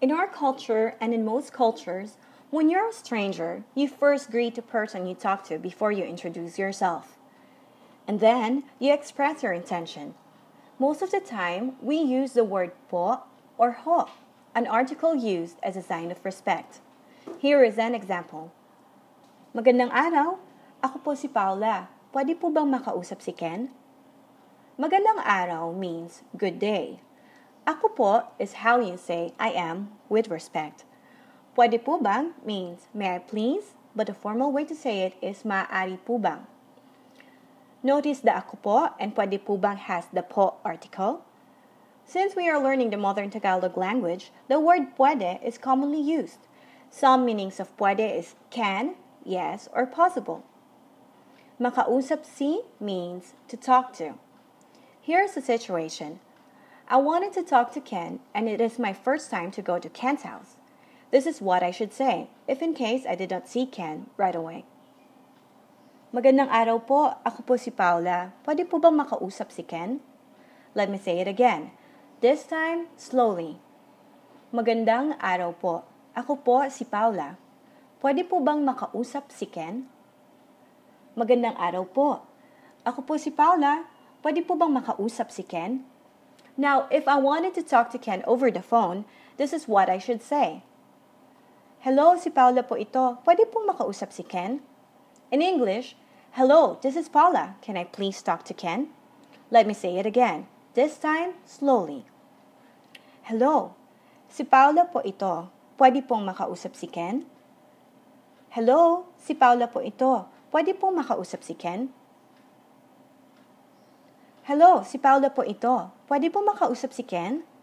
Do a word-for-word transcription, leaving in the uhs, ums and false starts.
In our culture and in most cultures, when you're a stranger, you first greet the person you talk to before you introduce yourself. And then, you express your intention. Most of the time, we use the word po or ho, an article used as a sign of respect. Here is an example. Magandang araw, ako po si Paula. Pwede po bang makausap si Ken? Magandang araw means good day. Ako po is how you say I am with respect. Pwede po bang means may I please, but the formal way to say it is maaari po bang. Notice the ako po and pwede po bang has the po article. Since we are learning the modern Tagalog language, the word pwede is commonly used. Some meanings of pwede is can, yes, or possible. Makausap si means to talk to. Here's the situation. I wanted to talk to Ken, and it is my first time to go to Ken's house. This is what I should say, if in case I did not see Ken right away. Magandang araw po, ako po si Paula. Pwede po bang makausap si Ken? Let me say it again. This time, slowly. Magandang araw po, ako po si Paula. Pwede po bang makausap si Ken? Magandang araw po, ako po si Paula. Pwede po bang makausap si Ken? Now, if I wanted to talk to Ken over the phone, this is what I should say. Hello, si Paula po ito. Pwede pong makausap si Ken? In English, hello, this is Paula. Can I please talk to Ken? Let me say it again. This time, slowly. Hello, si Paula po ito. Pwede pong makausap si Ken? Hello, si Paula po ito. Pwede pong makausap si Ken? Hello, si Paula po ito. Pwede po makausap si Ken?